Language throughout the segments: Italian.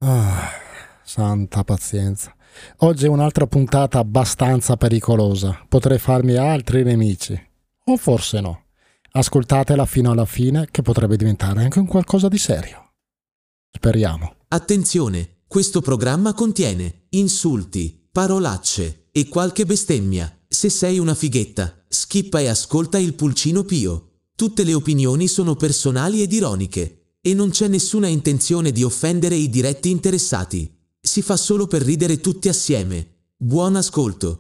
Ah, santa pazienza. Oggi è un'altra puntata abbastanza pericolosa. Potrei farmi altri nemici. O forse no. Ascoltatela fino alla fine, che potrebbe diventare anche un qualcosa di serio. Speriamo. Attenzione, questo programma contiene insulti, parolacce e qualche bestemmia. Se sei una fighetta, skippa e ascolta il Pulcino Pio. Tutte le opinioni sono personali ed ironiche. E non c'è nessuna intenzione di offendere i diretti interessati. Si fa solo per ridere tutti assieme. Buon ascolto.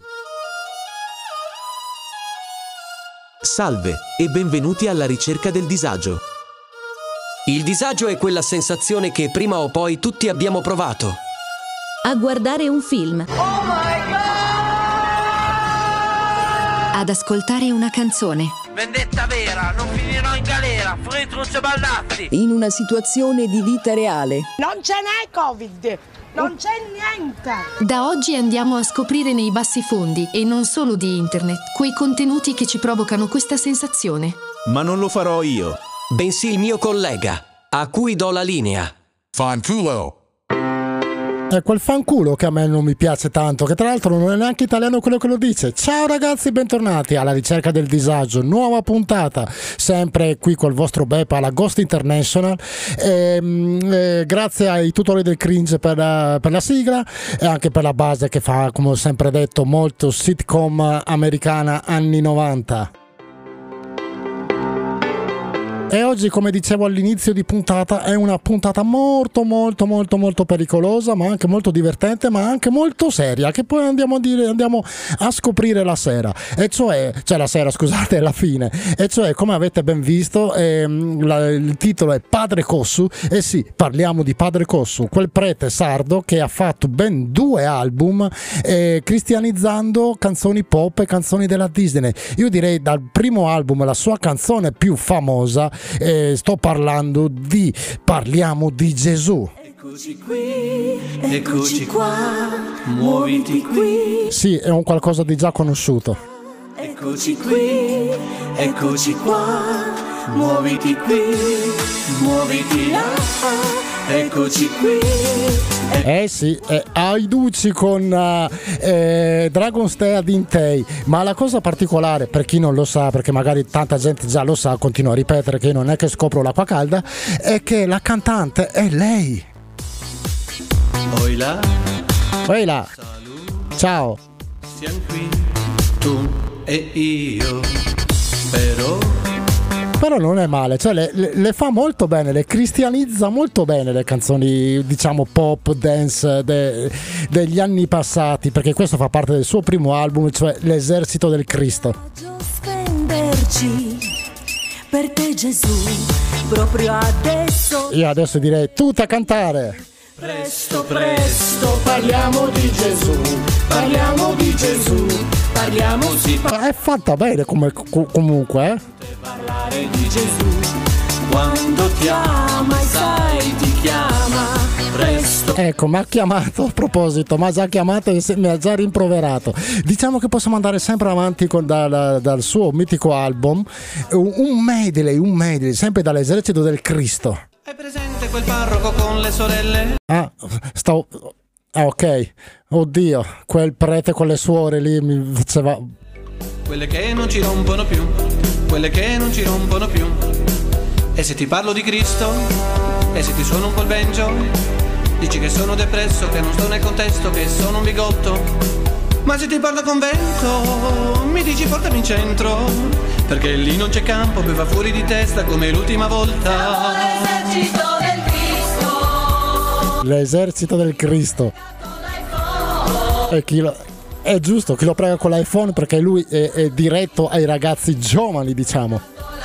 Salve e benvenuti alla ricerca del disagio. Il disagio è quella sensazione che prima o poi tutti abbiamo provato. A guardare un film. Oh my God! Ad ascoltare una canzone. Vendetta vera, non finirò in galera, Fritruccio Baldazzi. In una situazione di vita reale. Non ce n'è Covid, non c'è niente. Da oggi andiamo a scoprire nei bassi fondi, e non solo di internet, quei contenuti che ci provocano questa sensazione. Ma non lo farò io, bensì il mio collega, a cui do la linea. Fanculo. È quel fanculo che a me non mi piace tanto, che tra l'altro non è neanche italiano quello che lo dice. Ciao ragazzi, bentornati alla ricerca del disagio, nuova puntata, sempre qui col vostro Beppa alla Ghost International. Grazie ai tutori del cringe per la sigla e anche per la base che fa, come ho sempre detto, molto sitcom americana anni 90. E oggi, come dicevo all'inizio di puntata, è una puntata molto pericolosa, ma anche molto divertente, ma anche molto seria, che poi andiamo a scoprire la sera, e cioè la sera, scusate, alla fine, e cioè, come avete ben visto, il titolo è Padre Cossu, e sì, parliamo di Padre Cossu, quel prete sardo che ha fatto ben 2 album cristianizzando canzoni pop e canzoni della Disney. Io direi dal primo album la sua canzone più famosa, sto parlando di Parliamo di Gesù. Eccoci qui, eccoci qua, muoviti qui. Sì, è un qualcosa di già conosciuto. Eccoci qui, eccoci qua, muoviti qui, muoviti là, eccoci qui. Sì, Aiduci con Dragon's Tear Dintei. Ma la cosa particolare, per chi non lo sa, perché magari tanta gente già lo sa, continuo a ripetere che io non è che scopro l'acqua calda, è che la cantante è lei. Oila, Oila. Ciao. Siamo qui, tu e io, però non è male, cioè le fa molto bene, le cristianizza molto bene le canzoni, diciamo pop, dance degli anni passati, perché questo fa parte del suo primo album, cioè L'esercito del Cristo. Spenderci per te Gesù, proprio adesso. Io adesso direi tutti a cantare. Presto, presto, parliamo di Gesù, parliamo di Gesù, parliamo sì. È fatta bene comunque, Parlare di Gesù, quando ti ama e sai ti chiama, presto. Ecco, mi ha chiamato, a proposito, mi ha già chiamato e mi ha già rimproverato. Diciamo che possiamo andare sempre avanti dal suo mitico album, un medley, sempre dall'Esercito del Cristo. Hai presente quel parroco con le sorelle? Ok, oddio, quel prete con le suore lì mi faceva... Quelle che non ci rompono più, quelle che non ci rompono più. E se ti parlo di Cristo, e se ti suono un po' il banjo, dici che sono depresso, che non sto nel contesto, che sono un bigotto. Ma se ti parlo convento, mi dici portami in centro, perché lì non c'è campo, poi va fuori di testa come l'ultima volta. L'esercito del Cristo. L'esercito del Cristo. E è giusto, chi lo prega con l'iPhone, perché lui è diretto ai ragazzi giovani, diciamo.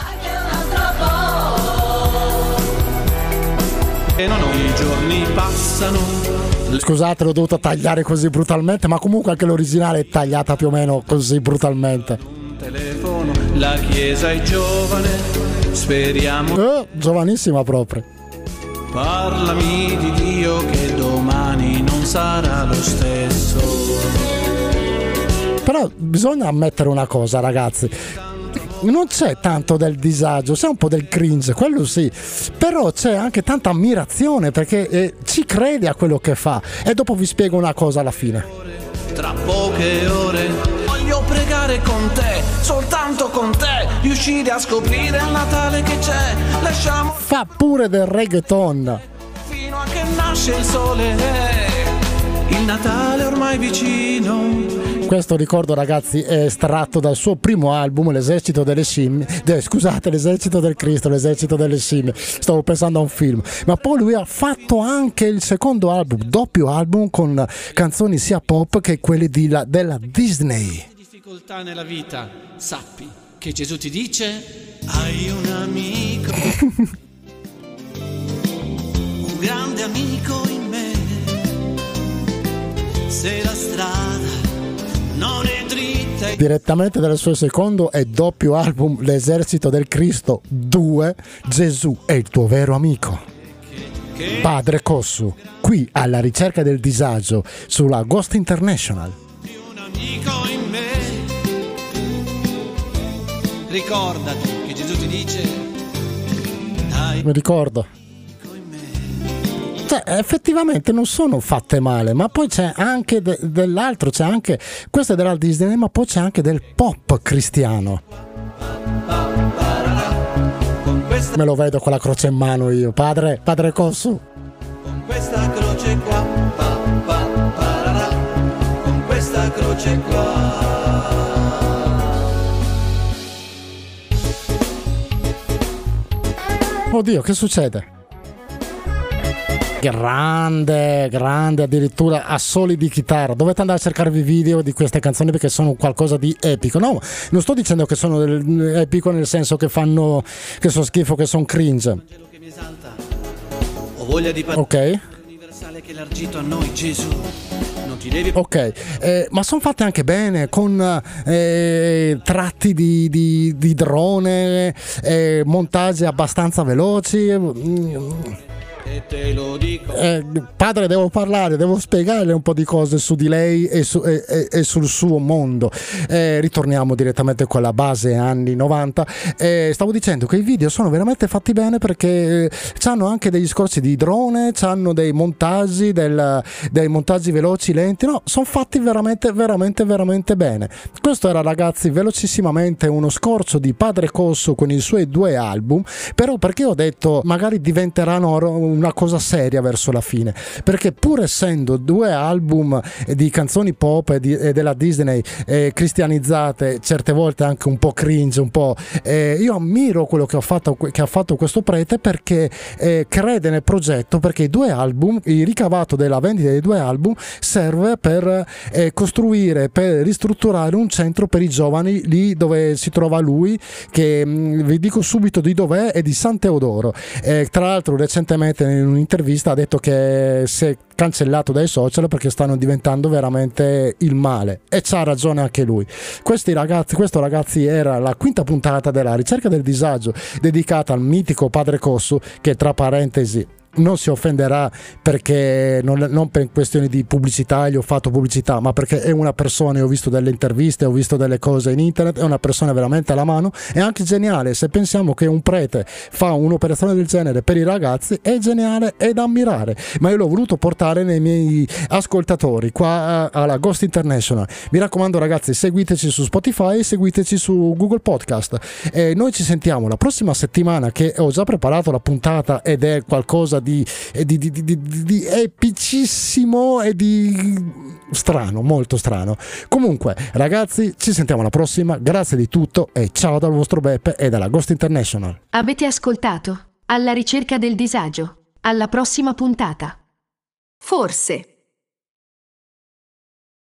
E non i giorni passano. Scusate, l'ho dovuto tagliare così brutalmente, ma comunque anche l'originale è tagliata più o meno così brutalmente. Telefono, la chiesa è giovane, speriamo. Giovanissima proprio. Parlami di Dio che domani non sarà lo stesso. Però bisogna ammettere una cosa, ragazzi. non c'è tanto del disagio, c'è un po' del cringe, quello sì, però c'è anche tanta ammirazione perché ci crede a quello che fa. E dopo vi spiego una cosa alla fine. Tra poche ore voglio pregare con te, soltanto con te, riuscire a scoprire il Natale che c'è. Lasciamo fa pure del reggaeton fino a che nasce il sole, il Natale ormai vicino. Questo, ricordo ragazzi, è estratto dal suo primo album, L'esercito delle scimmie, scusate, L'esercito del Cristo, L'esercito delle scimmie, stavo pensando a un film. Ma poi lui ha fatto anche il secondo album, doppio album, con canzoni sia pop che quelle della Disney. Difficoltà nella vita, sappi che Gesù ti dice: hai un amico, un grande amico in me. Se la strada non è dritta. Direttamente dal suo secondo e doppio album, L'esercito del Cristo 2, Gesù è il tuo vero amico. Padre Cossu, qui alla ricerca del disagio sulla Ghost International. Un amico in me. Ricordati che Gesù ti dice: Mi ricordo. Cioè, effettivamente non sono fatte male, ma poi c'è anche dell'altro, c'è anche, questo è della Disney, ma poi c'è anche del pop cristiano. Me lo vedo con la croce in mano io, padre Cossu. Con questa croce qua, con questa croce qua. Oddio, che succede? Grande, addirittura a soli di chitarra. Dovete andare a cercarvi video di queste canzoni perché sono qualcosa di epico. No, non sto dicendo che sono epico nel senso che fanno, che sono schifo, che sono cringe. Ho voglia di ok, universale che elargito a noi Gesù. Non ti devi. Ok, ma sono fatte anche bene, con tratti di drone, montaggi abbastanza veloci. E te lo dico. Padre, devo parlare, devo spiegarle un po' di cose su di lei e sul suo mondo. Ritorniamo direttamente con la base anni 90. Stavo dicendo che i video sono veramente fatti bene perché hanno anche degli scorsi di drone, hanno dei montaggi, dei montaggi veloci, lenti. No, sono fatti veramente bene. Questo era, ragazzi, velocissimamente uno scorcio di Padre Cossu con i suoi 2 album, però perché ho detto magari diventeranno una cosa seria verso la fine, perché pur essendo 2 album di canzoni pop e della Disney cristianizzate, certe volte anche un po' cringe, un po', io ammiro quello che ha fatto questo prete, perché crede nel progetto, perché i 2 album, il ricavato della vendita dei 2 album serve per costruire, per ristrutturare un centro per i giovani lì dove si trova lui, che vi dico subito di dov'è, è di San Teodoro. Tra l'altro recentemente in un'intervista ha detto che si è cancellato dai social perché stanno diventando veramente il male, e c'ha ragione anche lui. Questo ragazzi era la 5ª puntata della ricerca del disagio, dedicata al mitico Padre Cossu, che tra parentesi non si offenderà perché non per questioni di pubblicità gli ho fatto pubblicità, ma perché è una persona, io ho visto delle interviste, ho visto delle cose in internet, è una persona veramente alla mano, è anche geniale. Se pensiamo che un prete fa un'operazione del genere per i ragazzi, è geniale, è da ammirare, ma io l'ho voluto portare nei miei ascoltatori qua alla Ghost International. Mi raccomando, ragazzi, seguiteci su Spotify, seguiteci su Google Podcast, e noi ci sentiamo la prossima settimana, che ho già preparato la puntata ed è qualcosa di epicissimo e di strano, molto strano. Comunque, ragazzi, ci sentiamo alla prossima. Grazie di tutto e ciao dal vostro Beppe e dalla Ghost International. Avete ascoltato Alla ricerca del disagio. Alla prossima puntata. Forse.